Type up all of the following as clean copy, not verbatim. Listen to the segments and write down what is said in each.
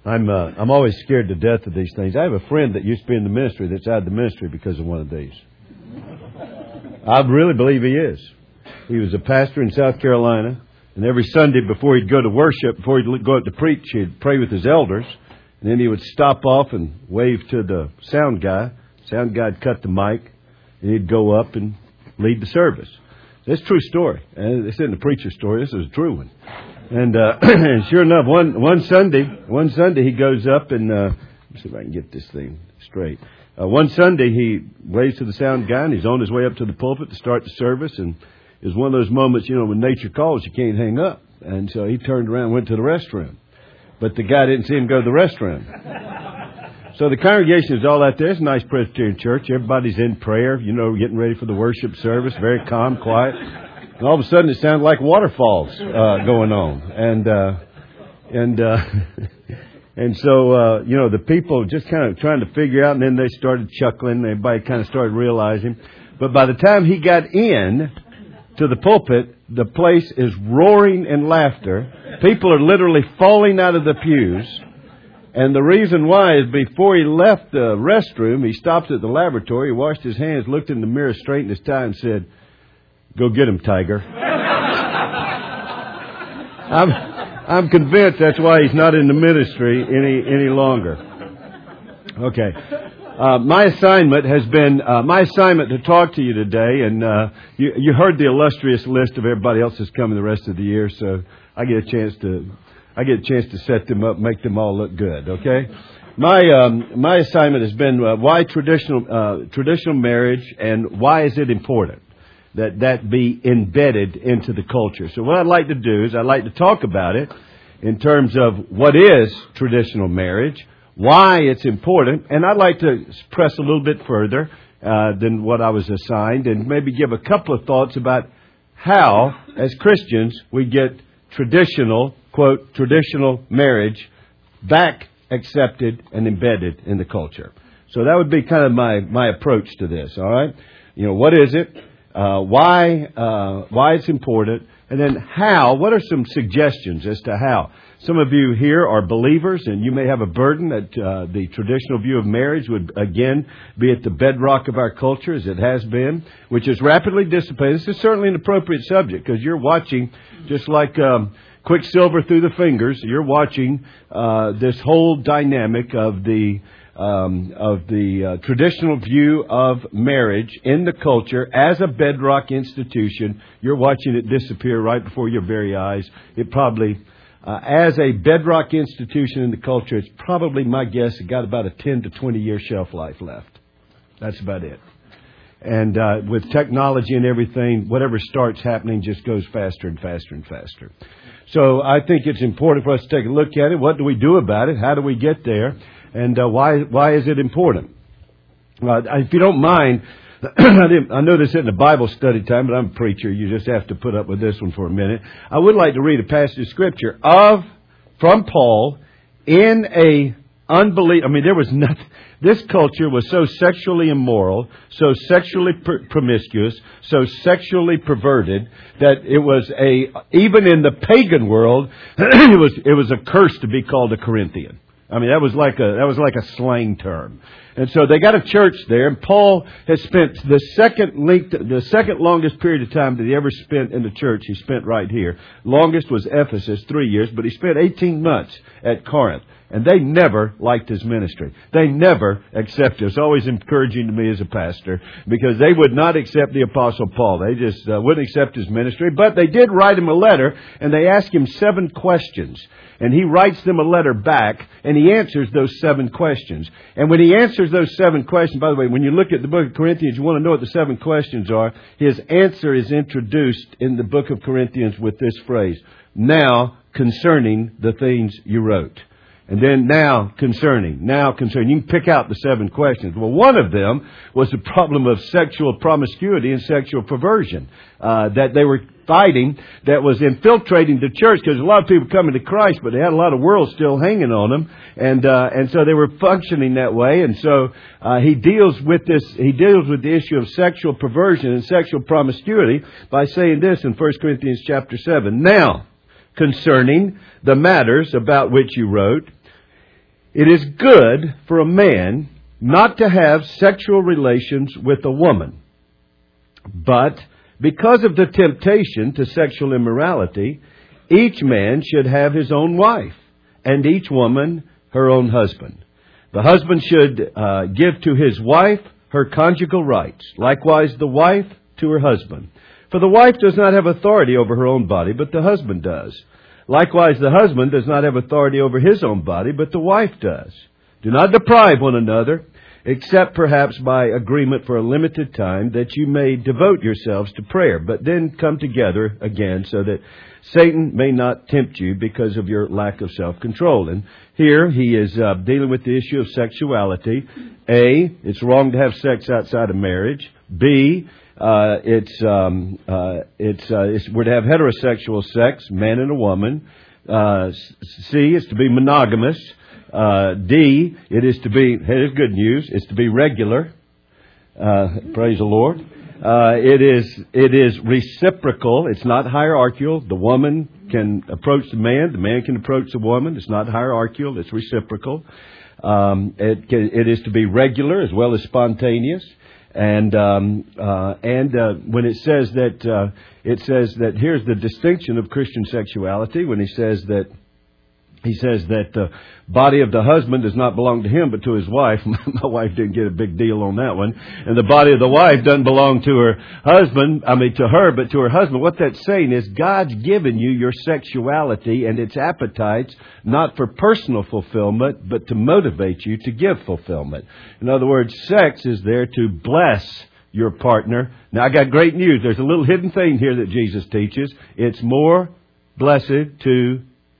I'm always scared to death of these things. I have a friend that used to be in the ministry that's out of the ministry because of one of these. I really believe he is. He was a pastor in South Carolina, and every Sunday before he'd go to worship, before he'd go out to preach, he'd pray with his elders, and then he would stop off and wave to the sound guy. Sound guy'd cut the mic, and he'd go up and lead the service. It's a true story. And this isn't a preacher story. This is a true one. And, and sure enough, one Sunday he goes up and, let me see if I can get this thing straight. One Sunday he waves to the sound guy and he's on his way up to the pulpit to start the service, and it was one of those moments, when nature calls, you can't hang up. And so he turned around and went to the restroom. But the guy didn't see him go to the restroom. So the congregation is all out there. It's a nice Presbyterian church. Everybody's in prayer, getting ready for the worship service. Very calm, quiet. And all of a sudden it sounded like waterfalls going on. And so, the people just kind of trying to figure out, and then they started chuckling. Everybody kind of started realizing. But by the time he got in to the pulpit, the place is roaring in laughter. People are literally falling out of the pews. And the reason why is before he left the restroom, he stopped at the lavatory, he washed his hands, looked in the mirror, straightened his tie, and said, "Go get him, Tiger." I'm convinced that's why he's not in the ministry any longer. Okay. My assignment to talk to you today, and you heard the illustrious list of everybody else that's coming the rest of the year, so I get a chance to set them up, make them all look good. Okay. My assignment has been why traditional marriage, and why is it important that be embedded into the culture. So what I'd like to do is I'd like to talk about it in terms of what is traditional marriage, why it's important, and I'd like to press a little bit further than what I was assigned, and maybe give a couple of thoughts about how, as Christians, we get traditional, quote, traditional marriage back accepted and embedded in the culture. So that would be kind of my approach to this, all right? What is it? Why it's important, and then how. What are some suggestions as to how? Some of you here are believers, and you may have a burden that the traditional view of marriage would, again, be at the bedrock of our culture, as it has been, which is rapidly dissipating. This is certainly an appropriate subject, because you're watching, just like quicksilver through the fingers, you're watching this whole dynamic of the traditional view of marriage in the culture as a bedrock institution. You're watching it disappear right before your very eyes. It probably, as a bedrock institution in the culture, it's probably, my guess, it got about a 10 to 20 year shelf life left. That's about it. And with technology and everything, whatever starts happening just goes faster and faster and faster. So I think it's important for us to take a look at it. What do we do about it? How do we get there? And why is it important? If you don't mind, I know this isn't a Bible study time, but I'm a preacher. You just have to put up with this one for a minute. I would like to read a passage of Scripture from Paul in a there was nothing. This culture was so sexually immoral, so sexually promiscuous, so sexually perverted that it was even in the pagan world, it was a curse to be called a Corinthian. I mean, that was like a slang term. And so they got a church there, and Paul has spent the second longest period of time that he ever spent in the church, he spent right here. Longest was Ephesus, 3 years, but he spent 18 months at Corinth. And they never liked his ministry. They never accepted it. It's always encouraging to me as a pastor, because they would not accept the Apostle Paul. They just wouldn't accept his ministry. But they did write him a letter, and they asked him 7 questions. And he writes them a letter back, and he answers those 7 questions. And when he answers those 7 questions, by the way, when you look at the book of Corinthians, you want to know what the 7 questions are. His answer is introduced in the book of Corinthians with this phrase: "Now concerning the things you wrote." And then now concerning. You can pick out the 7 questions. Well, one of them was the problem of sexual promiscuity and sexual perversion that they were fighting, that was infiltrating the church, because a lot of people coming to Christ, but they had a lot of world still hanging on them, and so they were functioning that way. And so he deals with this. He deals with the issue of sexual perversion and sexual promiscuity by saying this in 1 Corinthians chapter 7. "Now, concerning the matters about which you wrote, It is good for a man not to have sexual relations with a woman. But because of the temptation to sexual immorality, each man should have his own wife, and each woman her own husband. The husband should give to his wife her conjugal rights, likewise the wife to her husband. For the wife does not have authority over her own body, but the husband does. Likewise, the husband does not have authority over his own body, but the wife does. Do not deprive one another, except perhaps by agreement for a limited time, that you may devote yourselves to prayer, but then come together again, so that Satan may not tempt you because of your lack of self-control. And here he is dealing with the issue of sexuality. A, it's wrong to have sex outside of marriage. B, we're to have heterosexual sex, man and a woman. C, it's to be monogamous. D, it is good news, it's to be regular. Praise the Lord. It is reciprocal. It's not hierarchical. The woman can approach the man can approach the woman. It's not hierarchical. It's reciprocal. It is to be regular as well as spontaneous. And when it says that here's the distinction of Christian sexuality, when he says that the body of the husband does not belong to him but to his wife. My wife didn't get a big deal on that one. And the body of the wife doesn't belong to her husband, to her, but to her husband. What that's saying is God's given you your sexuality and its appetites not for personal fulfillment, but to motivate you to give fulfillment. In other words, sex is there to bless your partner. Now, I got great news. There's a little hidden thing here that Jesus teaches. It's more blessed to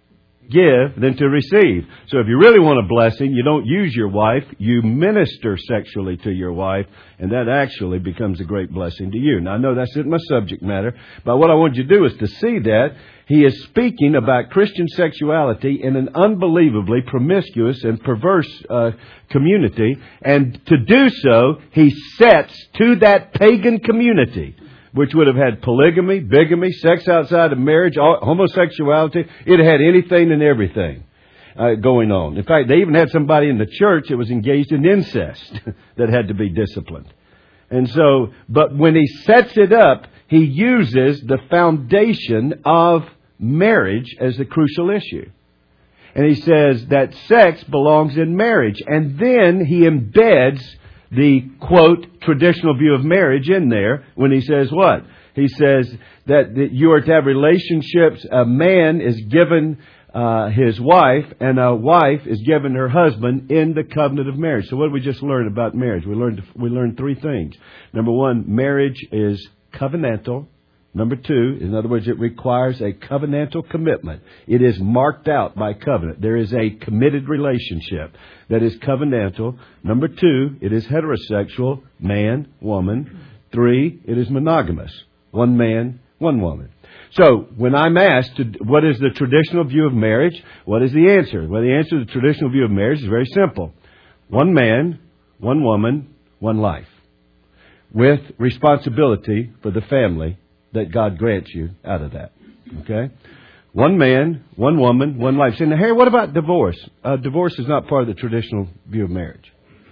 give than to receive. So if you really want a blessing, you don't use your wife, you minister sexually to your wife, and that actually becomes a great blessing to you. Now, I know that's not my subject matter, but what I want you to do is to see that he is speaking about Christian sexuality in an unbelievably promiscuous and perverse community, and to do so, he sets to that pagan community, which would have had polygamy, bigamy, sex outside of marriage, homosexuality. It had anything and everything going on. In fact, they even had somebody in the church that was engaged in incest that had to be disciplined. And so, but when he sets it up, he uses the foundation of marriage as the crucial issue. And he says that sex belongs in marriage. And then he embeds the, quote, traditional view of marriage in there when he says what? He says that you are to have relationships. A man is given his wife, and a wife is given her husband in the covenant of marriage. So what did we just learn about marriage? We learned three things. Number one, marriage is covenantal. Number two, in other words, it requires a covenantal commitment. It is marked out by covenant. There is a committed relationship that is covenantal. Number two, it is heterosexual, man, woman. Three, it is monogamous, one man, one woman. So, when I'm asked, what is the traditional view of marriage? What is the answer? Well, the answer to the traditional view of marriage is very simple. One man, one woman, one life. With responsibility for the family that God grants you out of that. Okay? One man, one woman, one life. Saying, hey, what about divorce? Divorce is not part of the traditional view of marriage.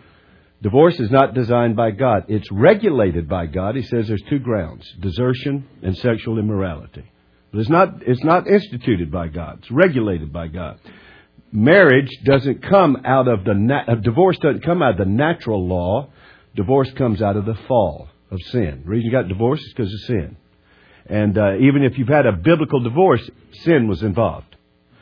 Divorce is not designed by God. It's regulated by God. He says there's two grounds, desertion and sexual immorality. But it's not instituted by God. It's regulated by God. Marriage doesn't come out of divorce doesn't come out of the natural law. Divorce comes out of the fall of sin. The reason you got divorced is because of sin. And even if you've had a biblical divorce, sin was involved.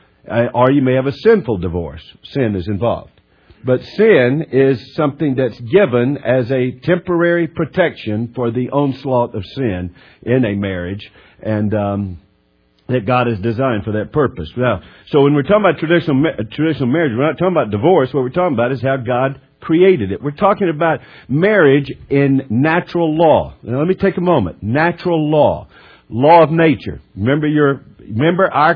Or you may have a sinful divorce. Sin is involved. But sin is something that's given as a temporary protection for the onslaught of sin in a marriage. And that God has designed for that purpose. Now, so when we're talking about traditional marriage, we're not talking about divorce. What we're talking about is how God created it. We're talking about marriage in natural law. Now, let me take a moment. Natural law. Law of nature. Remember our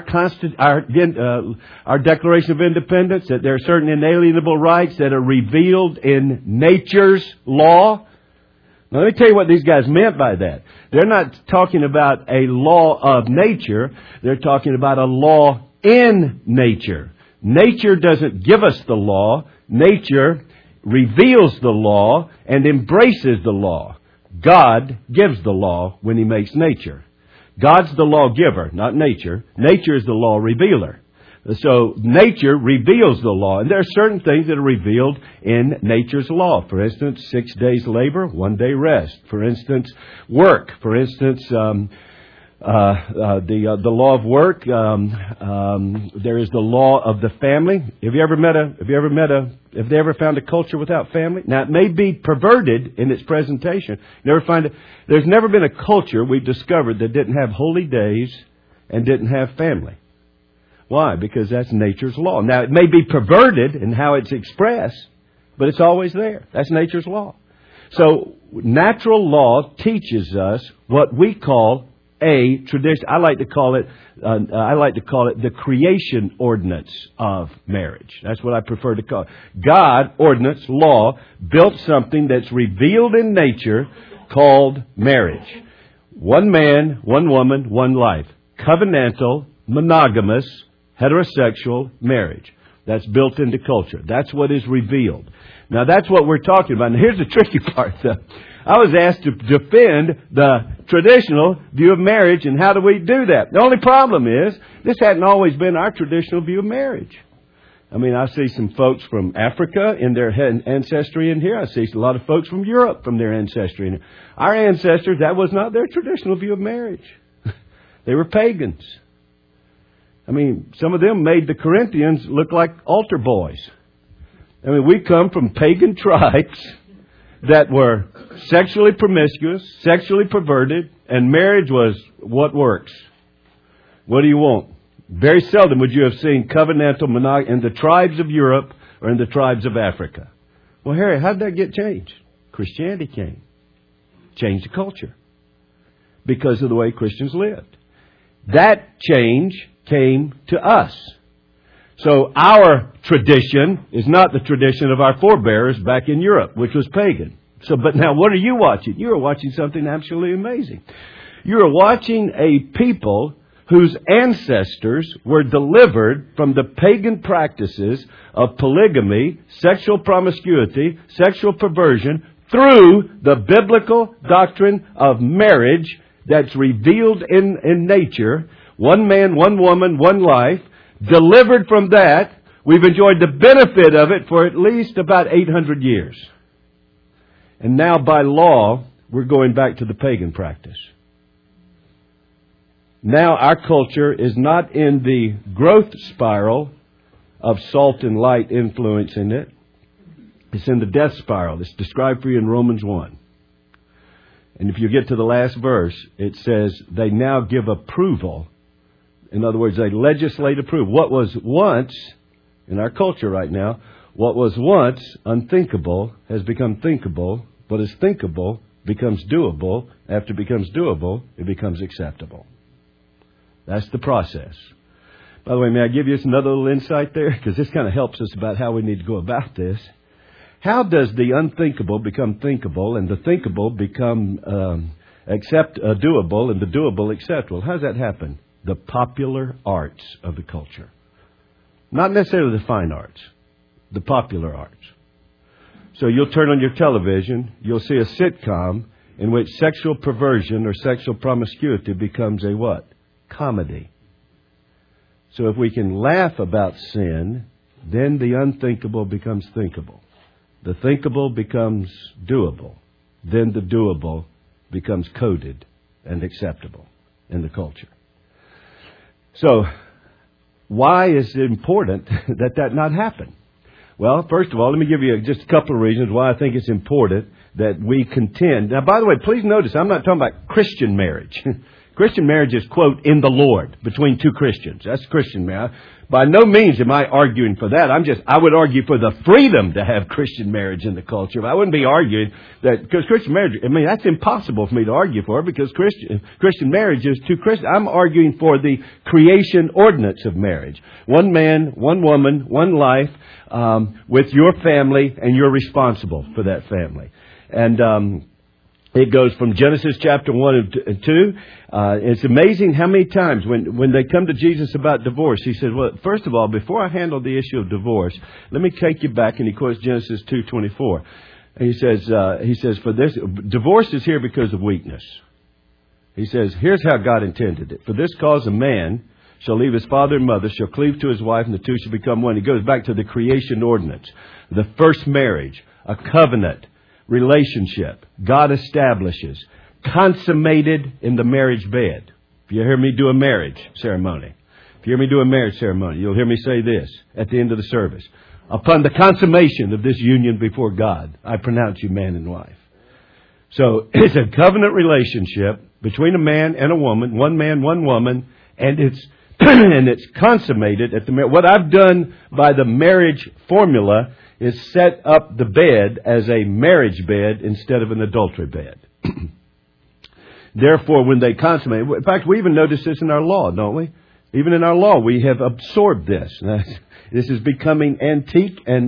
Declaration of Independence, that there are certain inalienable rights that are revealed in nature's law. Now, let me tell you what these guys meant by that. They're not talking about a law of nature. They're talking about a law in nature. Nature doesn't give us the law. Nature reveals the law and embraces the law. God gives the law when He makes nature. God's the lawgiver, not nature. Nature is the law revealer. So nature reveals the law. And there are certain things that are revealed in nature's law. For instance, 6 days labor, 1 day rest. For instance, work. For instance, the law of work. There is the law of the family. Have they ever found a culture without family? Now, it may be perverted in its presentation. There's never been a culture we've discovered that didn't have holy days and didn't have family. Why? Because that's nature's law. Now, it may be perverted in how it's expressed, but it's always there. That's nature's law. So, natural law teaches us what we call a tradition. I like to call it the creation ordinance of marriage. That's what I prefer to call it. God, ordinance, law, built something that's revealed in nature called marriage. One man, one woman, one life. Covenantal, monogamous, heterosexual marriage. That's built into culture. That's what is revealed. Now, that's what we're talking about. And here's the tricky part, though. I was asked to defend the traditional view of marriage, and how do we do that? The only problem is, this hadn't always been our traditional view of marriage. I mean, I see some folks from Africa in their ancestry in here. I see a lot of folks from Europe from their ancestry in here. Our ancestors, that was not their traditional view of marriage. They were pagans. I mean, some of them made the Corinthians look like altar boys. I mean, we come from pagan tribes that were sexually promiscuous, sexually perverted, and marriage was what works. What do you want? Very seldom would you have seen covenantal monogamy in the tribes of Europe or in the tribes of Africa. Well, Harry, how did that get changed? Christianity came. Changed the culture. Because of the way Christians lived. That change came to us. So our tradition is not the tradition of our forebears back in Europe, which was pagan. So, but now what are you watching? You are watching something absolutely amazing. You are watching a people whose ancestors were delivered from the pagan practices of polygamy, sexual promiscuity, sexual perversion, through the biblical doctrine of marriage that's revealed in nature. One man, one woman, one life. Delivered from that, we've enjoyed the benefit of it for at least about 800 years. And now by law, we're going back to the pagan practice. Now our culture is not in the growth spiral of salt and light influencing it. It's in the death spiral. It's described for you in Romans 1. And if you get to the last verse, it says, they now give approval. In other words, they legislate approval. What was once, in our culture right now, what was once unthinkable has become thinkable. What is thinkable becomes doable. After it becomes doable, it becomes acceptable. That's the process. By the way, may I give you another little insight there? Because this kind of helps us about how we need to go about this. How does the unthinkable become thinkable and the thinkable become doable and the doable acceptable? How does that happen? The popular arts of the culture. Not necessarily the fine arts. The popular arts. So you'll turn on your television, you'll see a sitcom in which sexual perversion or sexual promiscuity becomes a what? Comedy. So if we can laugh about sin, then the unthinkable becomes thinkable. The thinkable becomes doable. Then the doable becomes coded and acceptable in the culture. So, why is it important that not happen? Well, first of all, let me give you just a couple of reasons why I think it's important that we contend. Now, by the way, please notice, I'm not talking about Christian marriage. Christian marriage is, quote, in the Lord, between two Christians. That's Christian marriage. By no means am I arguing for that. I would argue for the freedom to have Christian marriage in the culture. But I wouldn't be arguing that, because Christian marriage, that's impossible for me to argue for, because Christian marriage is two Christians. I'm arguing for the creation ordinance of marriage. One man, one woman, one life, with your family, and you're responsible for that family. And It goes from Genesis chapter 1 and 2. It's amazing how many times when they come to Jesus about divorce, he says, well, first of all, before I handle the issue of divorce, let me take you back. And he quotes Genesis 2:24. And he says, for this, divorce is here because of weakness. He says, here's how God intended it. For this cause a man shall leave his father and mother, shall cleave to his wife, and the two shall become one. He goes back to the creation ordinance, the first marriage, a covenant relationship God establishes, consummated in the marriage bed. If you hear me do a marriage ceremony, you'll hear me say this at the end of the service. Upon the consummation of this union before God, I pronounce you man and wife. So it's a covenant relationship between a man and a woman, one man, one woman, and it's and it's consummated at the marriage. What I've done by the marriage formula is set up the bed as a marriage bed instead of an adultery bed. Therefore, when they consummate, in fact, we even notice this in our law, don't we? Even in our law, we have absorbed this. This is becoming antique and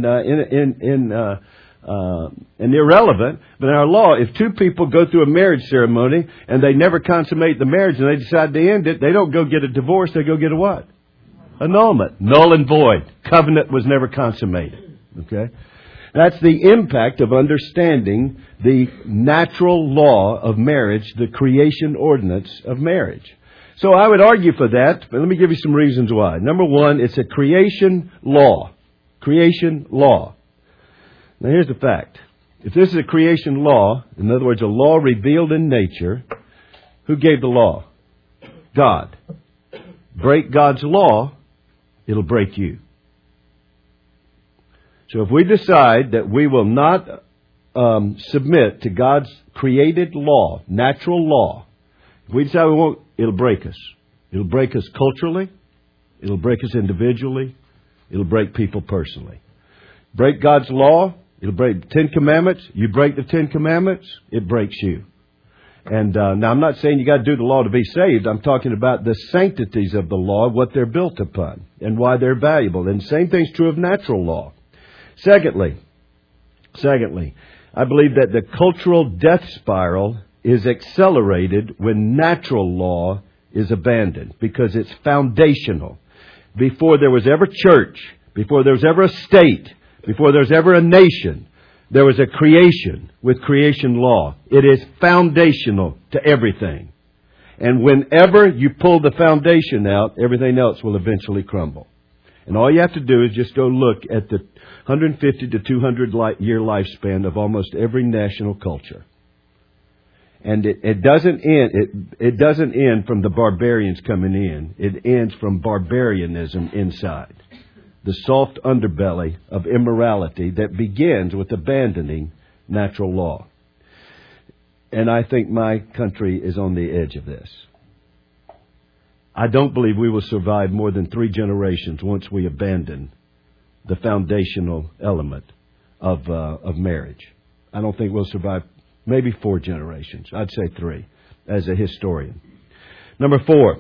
irrelevant. But in our law, if two people go through a marriage ceremony and they never consummate the marriage and they decide to end it, they don't go get a divorce. They go get a what? Annulment. Null and void. Covenant was never consummated. Okay? That's the impact of understanding the natural law of marriage, the creation ordinance of marriage. So I would argue for that, but let me give you some reasons why. Number one, it's a creation law. Creation law. Now here's the fact. If this is a creation law, in other words, a law revealed in nature, who gave the law? God. Break God's law, it'll break you. So if we decide that we will not submit to God's created law, natural law, if we decide we won't, it'll break us. It'll break us culturally. It'll break us individually. It'll break people personally. Break God's law, it'll break the Ten Commandments. You break the Ten Commandments, it breaks you. And now I'm not saying you got to do the law to be saved. I'm talking about the sanctities of the law, what they're built upon, and why they're valuable. And the same thing's true of natural law. Secondly, I believe that the cultural death spiral is accelerated when natural law is abandoned because it's foundational. Before there was ever church, before there was ever a state, before there was ever a nation, there was a creation with creation law. It is foundational to everything. And whenever you pull the foundation out, everything else will eventually crumble. And all you have to do is just go look at the 150 to 200 year lifespan of almost every national culture. And it doesn't end. It doesn't end from the barbarians coming in. It ends from barbarianism inside, the soft underbelly of immorality that begins with abandoning natural law. And I think my country is on the edge of this. I don't believe we will survive more than 3 generations once we abandon the foundational element of marriage. I don't think we'll survive maybe 4 generations. I'd say 3 as a historian. Number 3.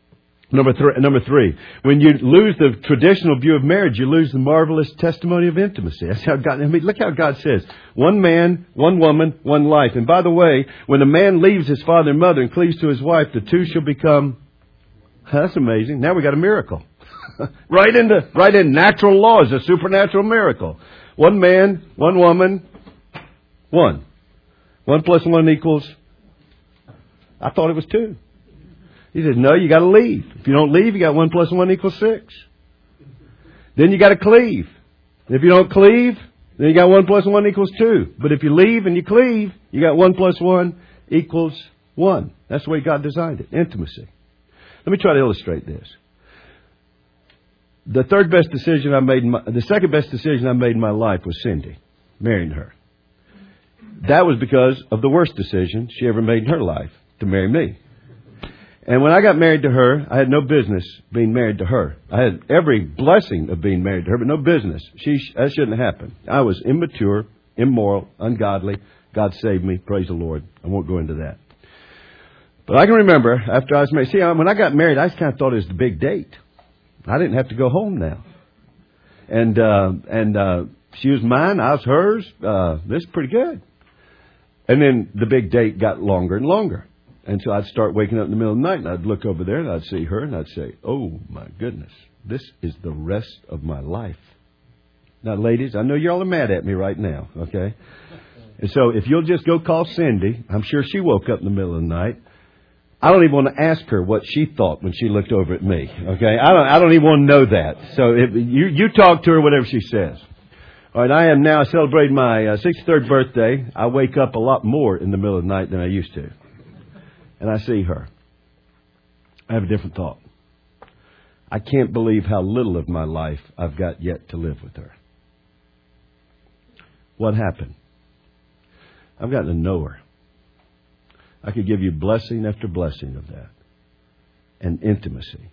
When you lose the traditional view of marriage, you lose the marvelous testimony of intimacy. That's how God, look how God says, one man, one woman, one life. And by the way, when a man leaves his father and mother and cleaves to his wife, the two shall become. That's amazing. Now we got a miracle. right in natural law is a supernatural miracle. One man, one woman, one. 1 plus 1 equals. I thought it was 2. He said, no, you got to leave. If you don't leave, you got 1 plus 1 equals 6. Then you got to cleave. If you don't cleave, then you got 1 plus 1 equals 2. But if you leave and you cleave, you got 1 plus 1 equals 1. That's the way God designed it. Intimacy. Let me try to illustrate this. The second best decision I made in my life was Cindy, marrying her. That was because of the worst decision she ever made in her life, to marry me. And when I got married to her, I had no business being married to her. I had every blessing of being married to her, but no business. That shouldn't have happened. I was immature, immoral, ungodly. God saved me. Praise the Lord. I won't go into that. But I can remember after I was married. See, when I got married, I just kind of thought it was the big date. I didn't have to go home now. And she was mine. I was hers. This is pretty good. And then the big date got longer and longer. And so I'd start waking up in the middle of the night, and I'd look over there, and I'd see her, and I'd say, oh, my goodness, this is the rest of my life. Now, ladies, I know you all are mad at me right now, okay? And so if you'll just go call Cindy, I'm sure she woke up in the middle of the night. I don't even want to ask her what she thought when she looked over at me, okay? I don't even want to know that. So if you talk to her, whatever she says. All right, I am now celebrating my 63rd birthday. I wake up a lot more in the middle of the night than I used to. And I see her. I have a different thought. I can't believe how little of my life I've got yet to live with her. What happened? I've gotten to know her. I could give you blessing after blessing of that. And intimacy.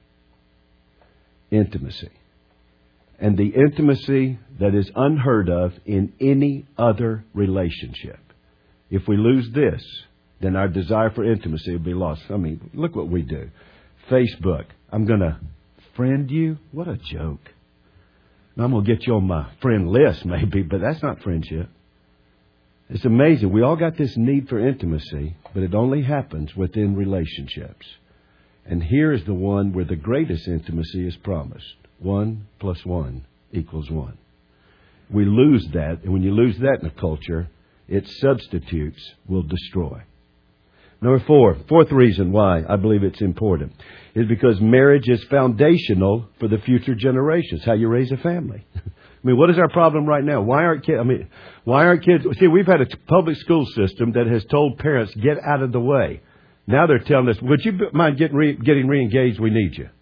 Intimacy. And the intimacy that is unheard of in any other relationship. If we lose this, then our desire for intimacy will be lost. I mean, look what we do. Facebook. I'm going to friend you? What a joke. Now, I'm going to get you on my friend list maybe, but that's not friendship. It's amazing. We all got this need for intimacy, but it only happens within relationships. And here is the one where the greatest intimacy is promised. 1 + 1 = 1. We lose that, and when you lose that in a culture, its substitutes will destroy. Number 4, fourth reason why I believe it's important is because marriage is foundational for the future generations, how you raise a family. I mean, what is our problem right now? Why aren't kids? See, we've had a public school system that has told parents, get out of the way. Now they're telling us, would you mind getting re-engaged? We need you.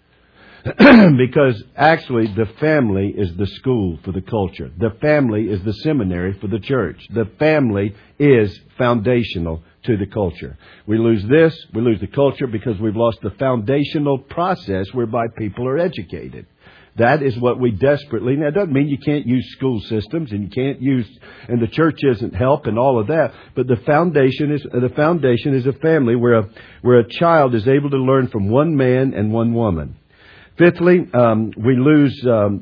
Because actually the family is the school for the culture. The family is the seminary for the church. The family is foundational to the culture. We lose this, we lose the culture because we've lost the foundational process whereby people are educated. That is what we desperately. Now, it doesn't mean you can't use school systems and the church isn't help and all of that. But the foundation is a family where a child is able to learn from one man and one woman. Fifthly, we lose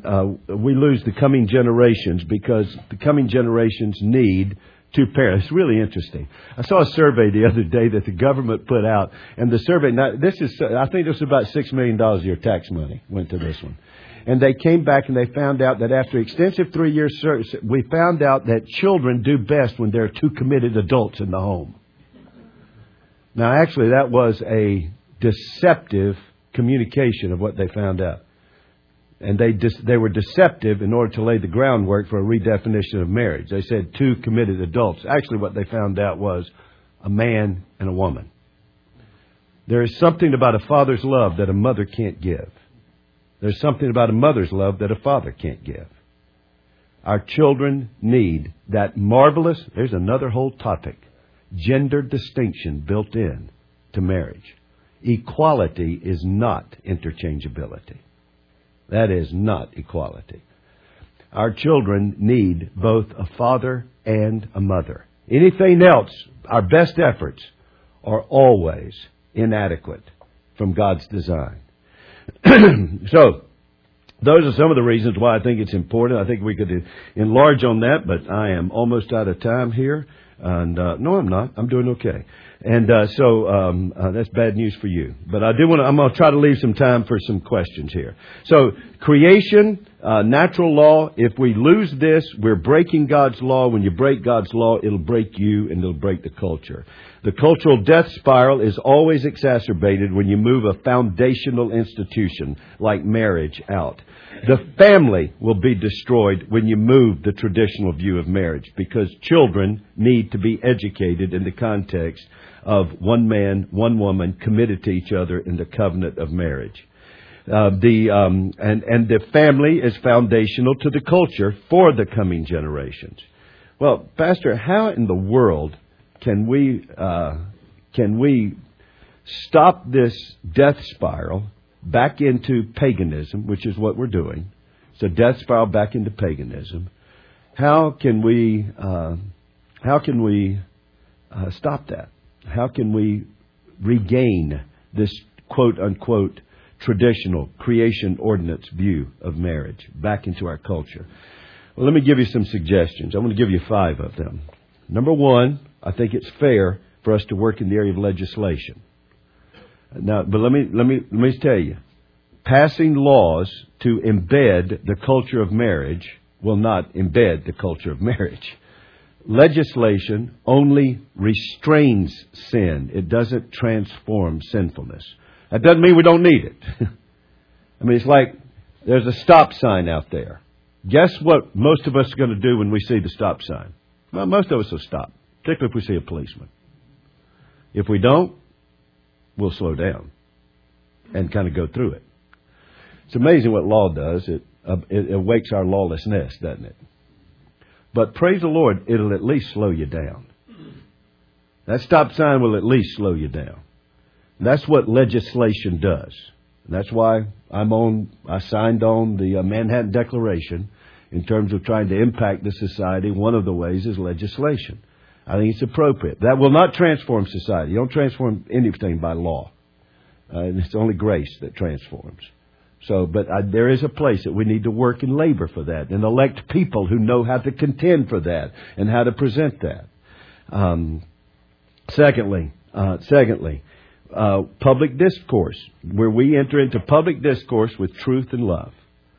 the coming generations because the coming generations need two parents. It's really interesting. I saw a survey the other day that the government put out, and the survey. Now, I think this was about $6 million of your tax money went to this one. And they came back and they found out that after extensive 3-year search, we found out that children do best when there are two committed adults in the home. Now, actually, that was a deceptive communication of what they found out. And they were deceptive in order to lay the groundwork for a redefinition of marriage. They said two committed adults. Actually, what they found out was a man and a woman. There is something about a father's love that a mother can't give. There's something about a mother's love that a father can't give. Our children need that marvelous, there's another whole topic, gender distinction built in to marriage. Equality is not interchangeability. That is not equality. Our children need both a father and a mother. Anything else, our best efforts are always inadequate from God's design. So, those are some of the reasons why I think it's important. I think we could enlarge on that, but I am almost out of time here. And no, I'm not. I'm doing okay. And so that's bad news for you. But I'm going to try to leave some time for some questions here. So creation, natural law. If we lose this, we're breaking God's law. When you break God's law, it'll break you and it'll break the culture. The cultural death spiral is always exacerbated when you move a foundational institution like marriage out. The family will be destroyed when you move the traditional view of marriage because children need to be educated in the context of one man, one woman committed to each other in the covenant of marriage. The family is foundational to the culture for the coming generations. Well, Pastor, how in the world can we stop this death spiral back into paganism, which is what we're doing? It's a death spiral back into paganism. How can we stop that? How can we regain this quote unquote traditional creation ordinance view of marriage back into our culture? Well, let me give you some suggestions. I'm going to give you 5 of them. Number 1, I think it's fair for us to work in the area of legislation. Now, but let me tell you, passing laws to embed the culture of marriage will not embed the culture of marriage. Legislation only restrains sin. It doesn't transform sinfulness. That doesn't mean we don't need it. I mean, it's like there's a stop sign out there. Guess what most of us are going to do when we see the stop sign? Well, most of us will stop, particularly if we see a policeman. If we don't, we'll slow down and kind of go through it. It's amazing what law does. It awakes our lawlessness, doesn't it? But praise the Lord, it'll at least slow you down. That stop sign will at least slow you down. That's what legislation does. And that's why I signed on the Manhattan Declaration in terms of trying to impact the society. One of the ways is legislation. I think it's appropriate. That will not transform society. You don't transform anything by law. It's only grace that transforms. So, but there is a place that we need to work and labor for that and elect people who know how to contend for that and how to present that. Secondly, public discourse, where we enter into public discourse with truth and love.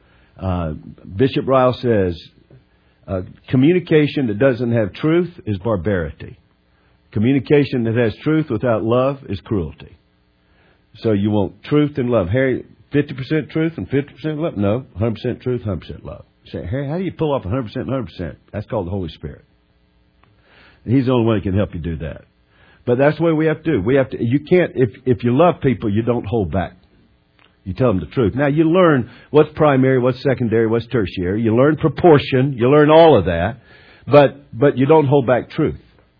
Bishop Ryle says, communication that doesn't have truth is barbarity. Communication that has truth without love is cruelty. So you want truth and love. Harry, 50% truth and 50% love? No, 100% truth, 100% love. You say, Harry, how do you pull off 100% and 100%? That's called the Holy Spirit. He's the only one who can help you do that. But that's the way we have to do. You can't, if you love people, you don't hold back. You tell them the truth. Now, you learn what's primary, what's secondary, what's tertiary. You learn proportion. You learn all of that. But you don't hold back truth.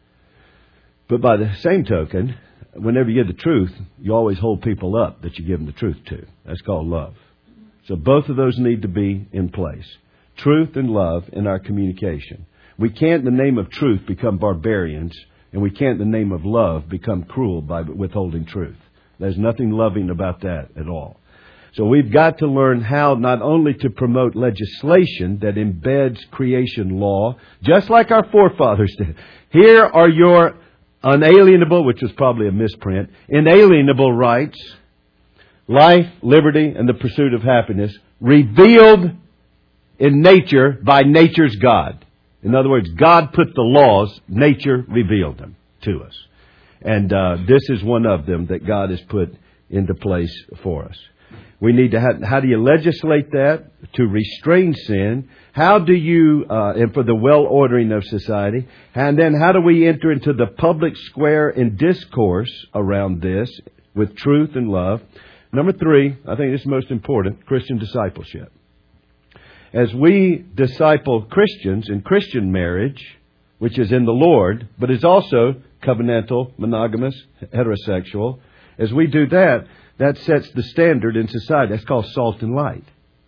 But by the same token, whenever you give the truth, you always hold people up that you give them the truth to. That's called love. So both of those need to be in place. Truth and love in our communication. We can't, in the name of truth, become barbarians. And we can't, in the name of love, become cruel by withholding truth. There's nothing loving about that at all. So we've got to learn how not only to promote legislation that embeds creation law, just like our forefathers did. Here are your unalienable, which was probably a misprint, inalienable rights, life, liberty, and the pursuit of happiness, revealed in nature by nature's God. In other words, God put the laws, nature revealed them to us. And this is one of them that God has put into place for us. We need to how do you legislate that to restrain sin? How do you, and for the well-ordering of society, and then how do we enter into the public square and discourse around this with truth and love? Number 3, I think this is most important, Christian discipleship. As we disciple Christians in Christian marriage, which is in the Lord, but is also covenantal, monogamous, heterosexual, as we do that, that sets the standard in society. That's called salt and light.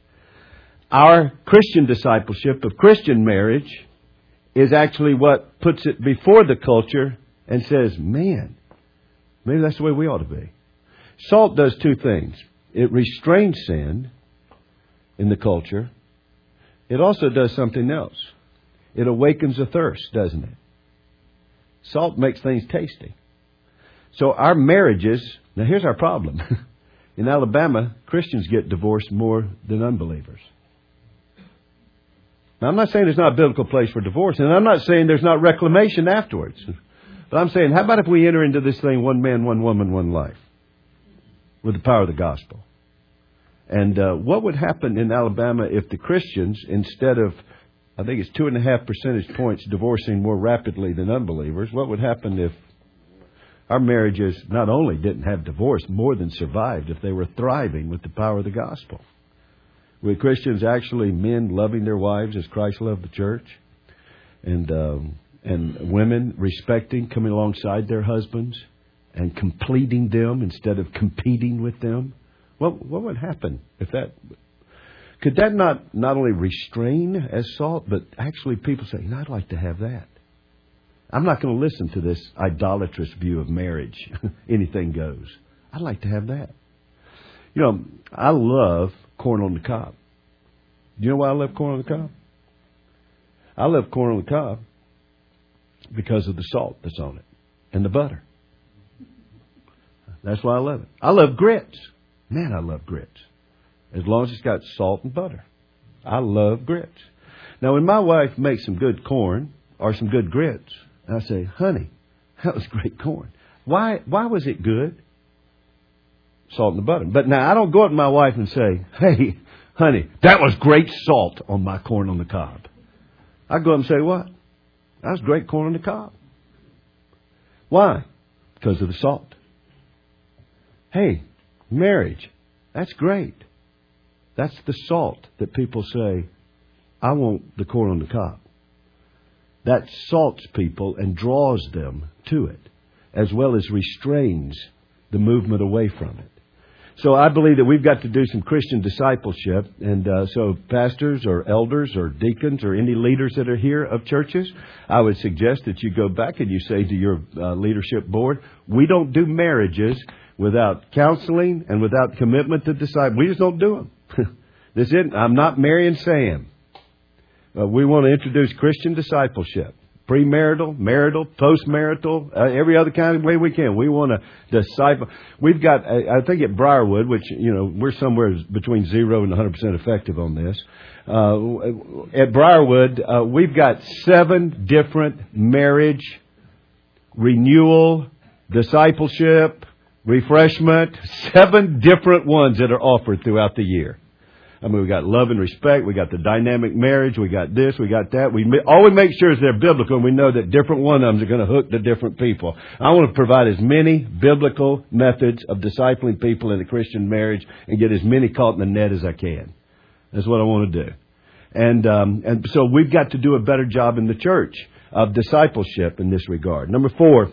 Our Christian discipleship of Christian marriage is actually what puts it before the culture and says, man, maybe that's the way we ought to be. Salt does 2 things. It restrains sin in the culture. It also does something else. It awakens a thirst, doesn't it? Salt makes things tasty. So our marriages, now here's our problem. In Alabama, Christians get divorced more than unbelievers. Now, I'm not saying there's not a biblical place for divorce, and I'm not saying there's not reclamation afterwards. But I'm saying, how about if we enter into this thing, one man, one woman, one life, with the power of the gospel? And what would happen in Alabama if the Christians, instead of, I think it's 2.5 percentage points divorcing more rapidly than unbelievers, what would happen if our marriages not only didn't have divorce, more than survived if they were thriving with the power of the gospel? With Christians actually, men loving their wives as Christ loved the church, and women respecting, coming alongside their husbands and completing them instead of competing with them. What would happen if that? Could that not only restrain as salt, but actually people say, I'd like to have that. I'm not going to listen to this idolatrous view of marriage. Anything goes. I'd like to have that. You know, I love corn on the cob. Do you know why I love corn on the cob? I love corn on the cob because of the salt that's on it and the butter. That's why I love it. I love grits. Man, I love grits. As long as it's got salt and butter. I love grits. Now, when my wife makes some good corn or some good grits, I say, honey, that was great corn. Why was it good? Salt and the butter. But now, I don't go up to my wife and say, hey, honey, that was great salt on my corn on the cob. I go up and say, what? That was great corn on the cob. Why? Because of the salt. Hey, marriage, that's great. That's the salt that people say, I want the corn on the cob. That salts people and draws them to it, as well as restrains the movement away from it. So I believe that we've got to do some Christian discipleship. And so pastors or elders or deacons or any leaders that are here of churches, I would suggest that you go back and you say to your leadership board, we don't do marriages without counseling and without commitment to disciple. We just don't do them. This isn't, I'm not marrying Sam. We want to introduce Christian discipleship. Premarital, marital, postmarital, every other kind of way we can. We want to disciple. We've got, I think at Briarwood, which, we're somewhere between 0 and 100% effective on this. At Briarwood, we've got 7 different marriage, renewal, discipleship, refreshment, 7 different ones that are offered throughout the year. I mean, we got love and respect. We got the dynamic marriage. We got this. We got that. All we make sure is they're biblical, and we know that different one of them are going to hook to different people. I want to provide as many biblical methods of discipling people in a Christian marriage and get as many caught in the net as I can. That's what I want to do. And so we've got to do a better job in the church of discipleship in this regard. Number four,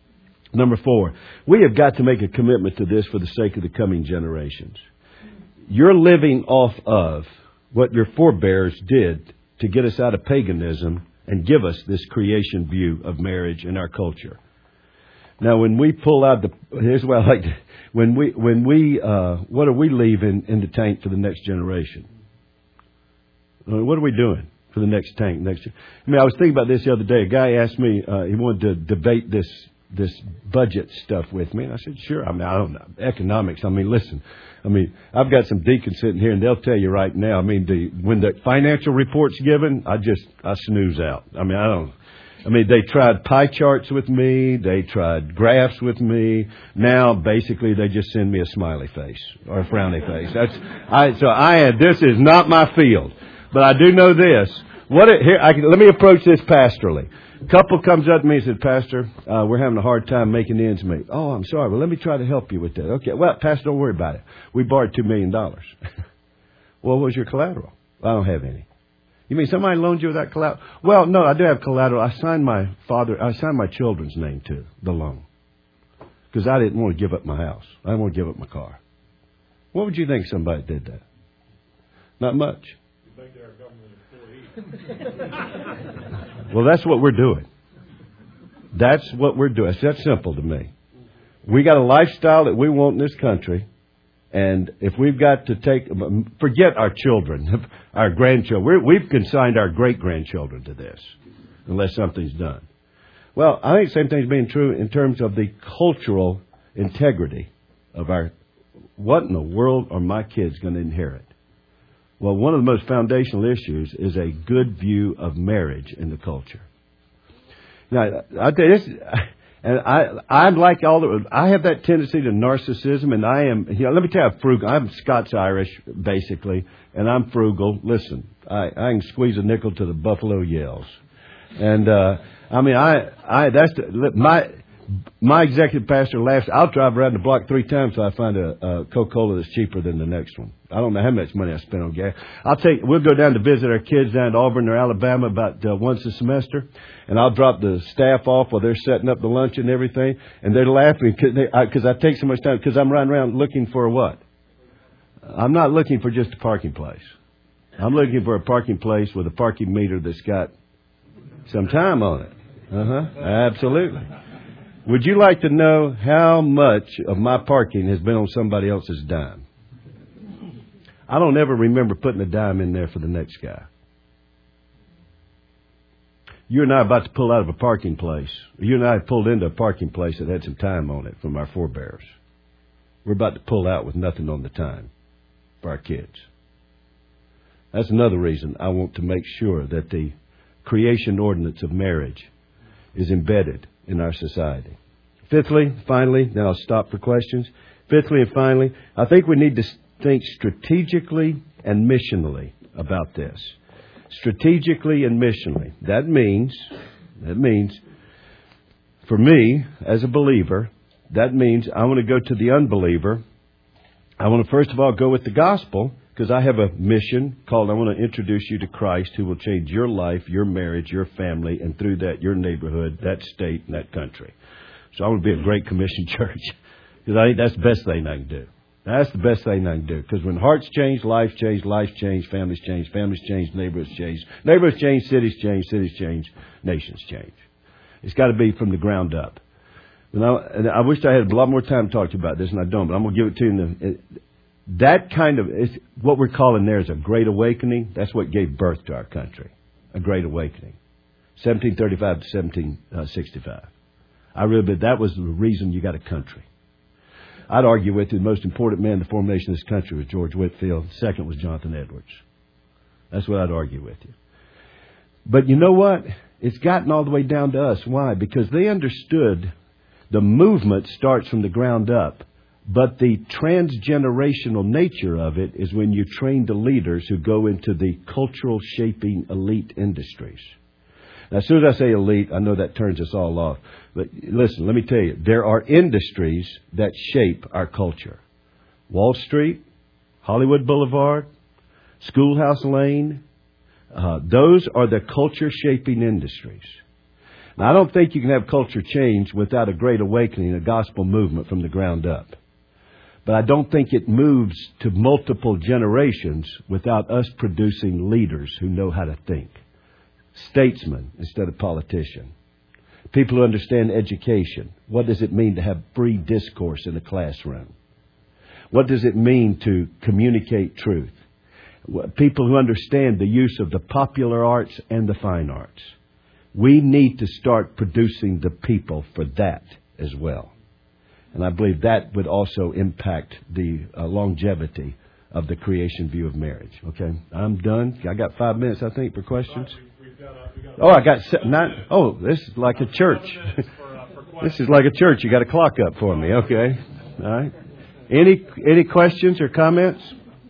we have got to make a commitment to this for the sake of the coming generations. You're living off of what your forebears did to get us out of paganism and give us this creation view of marriage in our culture. Now, when we pull out here's what I like to, what are we leaving in the tank for the next generation? What are we doing for the next tank next year? I mean, I was thinking about this the other day. A guy asked me, he wanted to debate this budget stuff with me. And I said, sure. I mean, I don't know. Economics. I mean, listen. I mean, I've got some deacons sitting here and they'll tell you right now. I mean, when the financial report's given, I snooze out. I mean, they tried pie charts with me. They tried graphs with me. Now, basically, they just send me a smiley face or a frowny face. This is not my field. But I do know this. Let me approach this pastorally. A couple comes up to me and says, Pastor, we're having a hard time making ends meet. Oh, I'm sorry. Well, let me try to help you with that. Okay. Well, Pastor, don't worry about it. We borrowed $2 million. Well, what was your collateral? I don't have any. You mean somebody loaned you that collateral? Well, no, I do have collateral. I signed my children's name to the loan because I didn't want to give up my house. I didn't want to give up my car. What would you think somebody did that? Not much. You think they're a government employee? Well, that's what we're doing. That's what we're doing. It's that simple to me. We got a lifestyle that we want in this country. And if we've got to forget our children, our grandchildren. We've consigned our great-grandchildren to this, unless something's done. Well, I think the same thing's being true in terms of the cultural integrity of what in the world are my kids going to inherit? Well, one of the most foundational issues is a good view of marriage in the culture. Now, I tell you this, and I'm like I have that tendency to narcissism, and I am, let me tell you, I'm frugal. I'm Scots-Irish, basically, and I'm frugal. Listen, I can squeeze a nickel to the buffalo yells. And, my executive pastor laughs. I'll drive around the block 3 times till I find a Coca-Cola that's cheaper than the next one. I don't know how much money I spend on gas. We'll go down to visit our kids down to Auburn or Alabama about once a semester, and I'll drop the staff off while they're setting up the lunch and everything, and they're laughing because I take so much time because I'm riding around looking for what? I'm not looking for just a parking place. I'm looking for a parking place with a parking meter that's got some time on it. Absolutely. Would you like to know how much of my parking has been on somebody else's dime? I don't ever remember putting a dime in there for the next guy. You and I are about to pull out of a parking place. You and I pulled into a parking place that had some time on it from our forebears. We're about to pull out with nothing on the time for our kids. That's another reason I want to make sure that the creation ordinance of marriage is embedded in our society. Fifthly, finally, now I'll stop for questions. Fifthly and finally, I think we need to think strategically and missionally about this. Strategically and missionally. That means, for me, as a believer, that means I want to go to the unbeliever. I want to first of all go with the gospel, because I have a mission called I want to introduce you to Christ, who will change your life, your marriage, your family, and through that, your neighborhood, that state, and that country. So I want to be a Great Commission church, because I think that's the best thing I can do. That's the best thing I can do. Because when hearts change, lives change, families change, neighborhoods change, cities change, nations change. It's got to be from the ground up. And I wish I had a lot more time to talk to you about this, and I don't, but I'm going to give it to you. That kind of, what we're calling there is a great awakening. That's what gave birth to our country. A great awakening. 1735 to 1765. I really believe that was the reason you got a country. I'd argue with you the most important man in the formation of this country was George Whitefield. Second was Jonathan Edwards. That's what I'd argue with you. But you know what? It's gotten all the way down to us. Why? Because they understood the movement starts from the ground up. But the transgenerational nature of it is when you train the leaders who go into the cultural shaping elite industries. Now, as soon as I say elite, I know that turns us all off. But listen, let me tell you, there are industries that shape our culture. Wall Street, Hollywood Boulevard, Schoolhouse Lane, those are the culture-shaping industries. Now, I don't think you can have culture change without a great awakening, a gospel movement from the ground up. But I don't think it moves to multiple generations without us producing leaders who know how to think. Statesmen instead of politicians. People who understand education. What does it mean to have free discourse in a classroom? What does it mean to communicate truth? People who understand the use of the popular arts and the fine arts. We need to start producing the people for that as well. And I believe that would also impact the longevity of the creation view of marriage. Okay, I'm done. I got 5 minutes, I think, for questions. Oh, I got 9. Oh, this is like a church. This is like a church. You got a clock up for me. Okay. All right. Any questions or comments?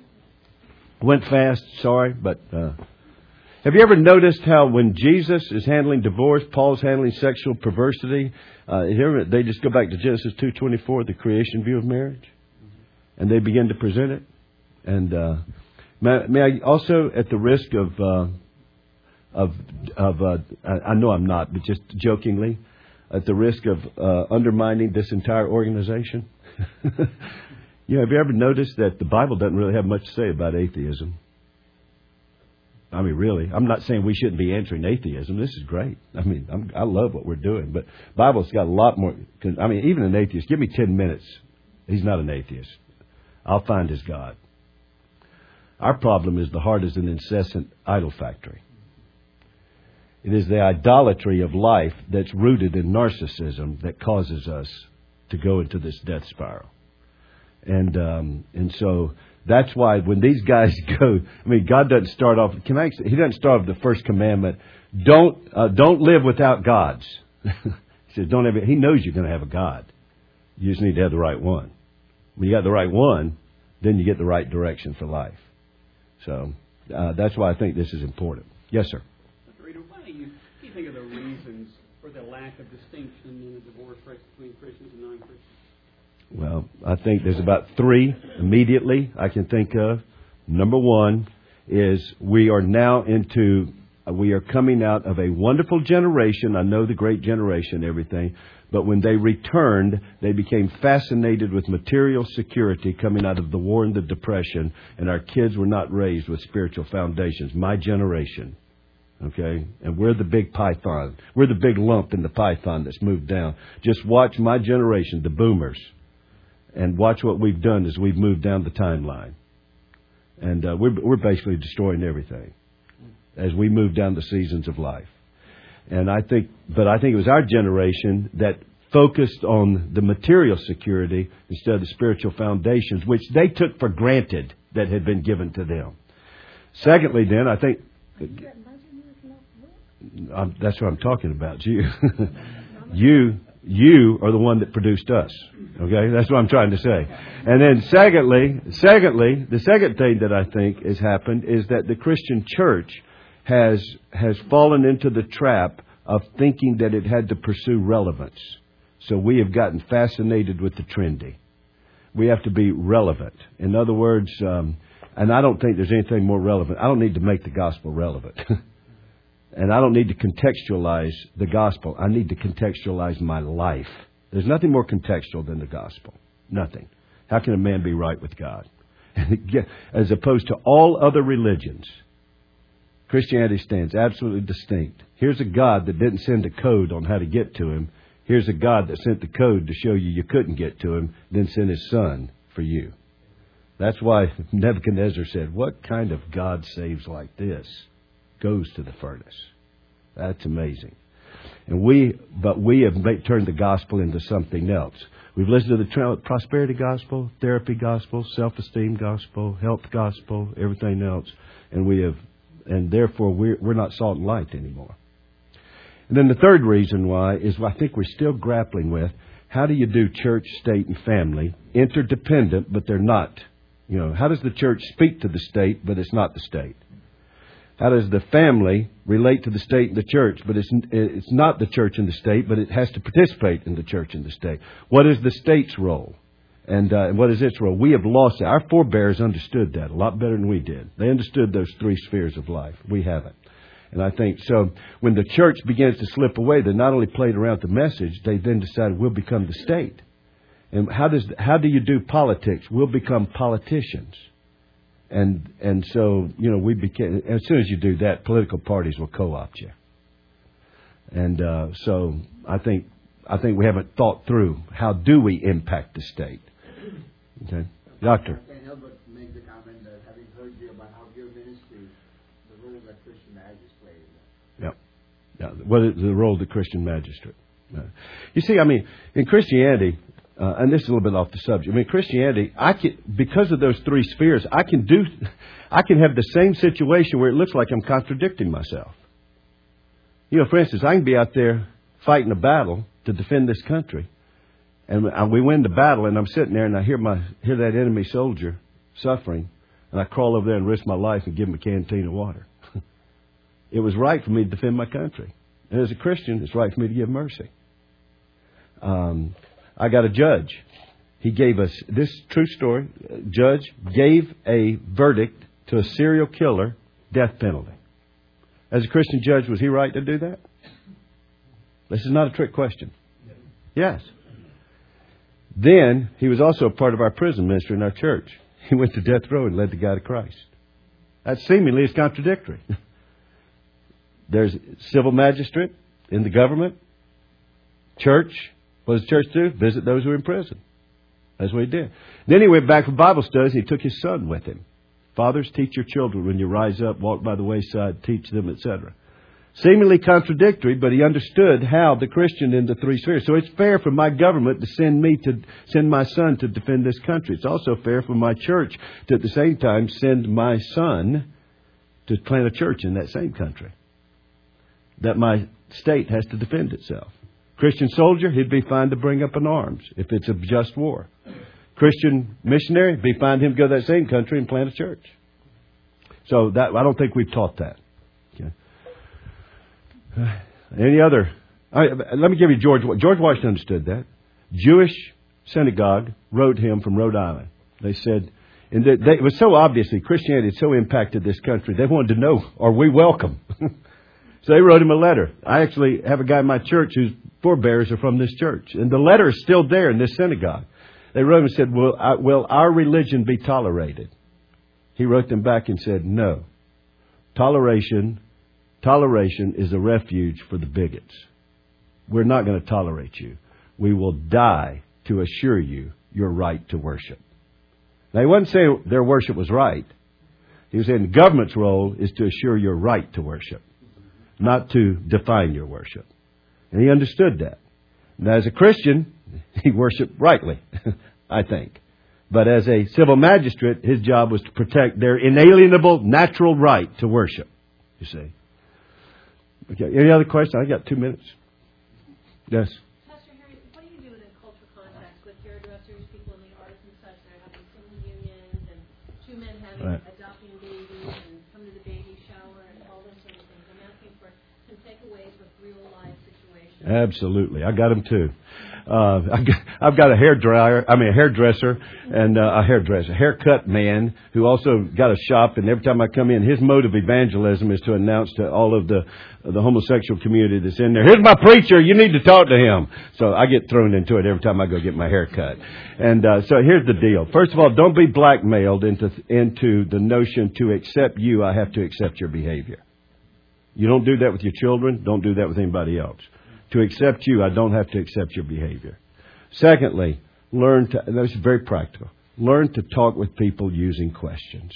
Went fast. Sorry, but have you ever noticed how when Jesus is handling divorce, Paul's handling sexual perversity? Here they just go back to Genesis 2:24, the creation view of marriage, and they begin to present it. And may I also, at the risk of I know I'm not, but just jokingly, at the risk of undermining this entire organization. Have you ever noticed that the Bible doesn't really have much to say about atheism? I mean, really, I'm not saying we shouldn't be answering atheism. This is great. I mean, I love what we're doing, but Bible's got a lot more. I mean, even an atheist, give me 10 minutes. He's not an atheist. I'll find his God. Our problem is the heart is an incessant idol factory. It is the idolatry of life that's rooted in narcissism that causes us to go into this death spiral. And so that's why when these guys go, I mean, God doesn't start off. He doesn't start off the first commandment. Don't live without gods. He says, don't have. He knows you're going to have a God. You just need to have the right one. When you got the right one, then you get the right direction for life. So that's why I think this is important. Yes, sir. What do you think of the reasons for the lack of distinction in the divorce rates between Christians and non-Christians? Well, I think there's about 3 immediately I can think of. Number 1 is we are coming out of a wonderful generation. I know the great generation, everything. But when they returned, they became fascinated with material security coming out of the war and the depression. And our kids were not raised with spiritual foundations. My generation. Okay? And we're the big python. We're the big lump in the python that's moved down. Just watch my generation, the boomers. And watch what we've done as we've moved down the timeline. And we're basically destroying everything as we move down the seasons of life. And I think it was our generation that focused on the material security instead of the spiritual foundations, which they took for granted that had been given to them. Secondly, then, I think that's what I'm talking about. You are the one that produced us. Okay, that's what I'm trying to say. And then, secondly, the second thing that I think has happened is that the Christian church has fallen into the trap of thinking that it had to pursue relevance. So we have gotten fascinated with the trendy. We have to be relevant. In other words, and I don't think there's anything more relevant. I don't need to make the gospel relevant. And I don't need to contextualize the gospel. I need to contextualize my life. There's nothing more contextual than the gospel. Nothing. How can a man be right with God? As opposed to all other religions, Christianity stands absolutely distinct. Here's a God that didn't send a code on how to get to Him. Here's a God that sent the code to show you couldn't get to Him, then sent His Son for you. That's why Nebuchadnezzar said, what kind of God saves like this? Goes to the furnace. That's amazing. But we have turned the gospel into something else. We've listened to the prosperity gospel, therapy gospel, self-esteem gospel, health gospel, everything else, and therefore we're not salt and light anymore. And then the third reason why is I think we're still grappling with how do you do church, state, and family interdependent, but they're not. How does the church speak to the state, but it's not the state? How does the family relate to the state and the church, but it's not the church and the state, but it has to participate in the church and the state? What is the state's role? And what is its role? We have lost it. Our forebears understood that a lot better than we did. They understood those three spheres of life. We haven't. And I think so when the church begins to slip away, they not only played around the message, they then decided we'll become the state. And how do you do politics? We'll become politicians. And so, we became, as soon as you do that, political parties will co-opt you. And so I think we haven't thought through how do we impact the state. Okay, Doctor. I can't help but make the comment that having heard you about how your ministry, the role that Christian marriages play in that. Yeah. What is the role of the Christian magistrate? You see, in Christianity, and this is a little bit off the subject. Christianity, because of those three spheres, I can have the same situation where it looks like I'm contradicting myself. For instance, I can be out there fighting a battle to defend this country, and we win the battle, and I'm sitting there and I hear that enemy soldier suffering, and I crawl over there and risk my life and give him a canteen of water. It was right for me to defend my country, and as a Christian, it's right for me to give mercy. I got a judge. He gave us this true story. Judge gave a verdict to a serial killer, death penalty. As a Christian judge, was he right to do that? This is not a trick question. Yes. Then he was also a part of our prison ministry in our church. He went to death row and led the guy to Christ. That seemingly is contradictory. There's civil magistrate in the government, church. What does the church do? Visit those who are in prison. That's what he did. Then he went back for Bible studies and he took his son with him. Fathers, teach your children when you rise up, walk by the wayside, teach them, etc. Seemingly contradictory, but he understood how the Christian in the three spheres. So it's fair for my government to send my son to defend this country. It's also fair for my church to at the same time send my son to plant a church in that same country. That my state has to defend itself. Christian soldier, he'd be fine to bring up in arms if it's a just war. Christian missionary, it'd be fine him to go to that same country and plant a church. So that I don't think we've taught that. Okay. Any other? Let me give you George Washington understood that. Jewish synagogue wrote him from Rhode Island. They said, and it was so obviously Christianity had so impacted this country. They wanted to know, are we welcome? So they wrote him a letter. I actually have a guy in my church whose forebears are from this church. And the letter is still there in this synagogue. They wrote him and said, will our religion be tolerated? He wrote them back and said, no. Toleration is a refuge for the bigots. We're not going to tolerate you. We will die to assure you your right to worship. Now, he wasn't saying their worship was right. He was saying the government's role is to assure your right to worship. not to define your worship. And he understood that. And as a Christian, he worshiped rightly, I think. But as a civil magistrate, his job was to protect their inalienable natural right to worship, you see. Okay, any other questions? I got 2 minutes. Yes? Pastor Harry, what do you do in cultural context with hairdressers, people in the arts and such that are having civil unions and two men having adopting babies and come to the baby shower and all those sort of things? I'm asking for some takeaways with real life situations. Absolutely. I got them too. I've got a hairdresser, and a haircut man who also got a shop. And every time I come in, his mode of evangelism is to announce to all of the homosexual community that's in there, "Here's my preacher. You need to talk to him." So I get thrown into it every time I go get my hair cut. And so here's the deal. First of all, don't be blackmailed into the notion to accept you, I have to accept your behavior. You don't do that with your children. Don't do that with anybody else. To accept you, I don't have to accept your behavior. Secondly, and this is very practical, learn to talk with people using questions.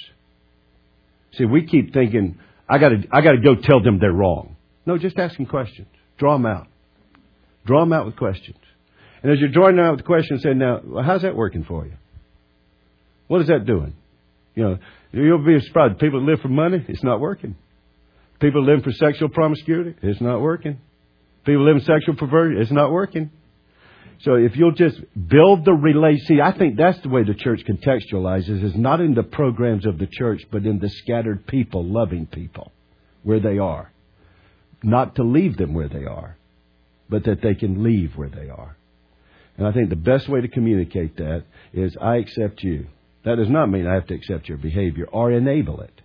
See, we keep thinking, I got to go tell them they're wrong. No, just ask them questions. Draw them out. Draw them out with questions. And as you're drawing them out with questions, say, now, well, how's that working for you? What is that doing? You know, you'll be surprised. People that live for money, it's not working. People living for sexual promiscuity, it's not working. People live in sexual perversion, it's not working. So if you'll just build the relation, see, I think that's the way the church contextualizes, is not in the programs of the church, but in the scattered people, loving people, where they are. Not to leave them where they are, but that they can leave where they are. And I think the best way to communicate that is, I accept you. That does not mean I have to accept your behavior or enable it.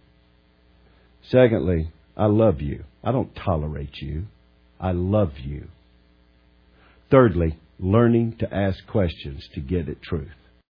Secondly, I love you. I don't tolerate you. I love you. Thirdly, learning to ask questions to get at truth.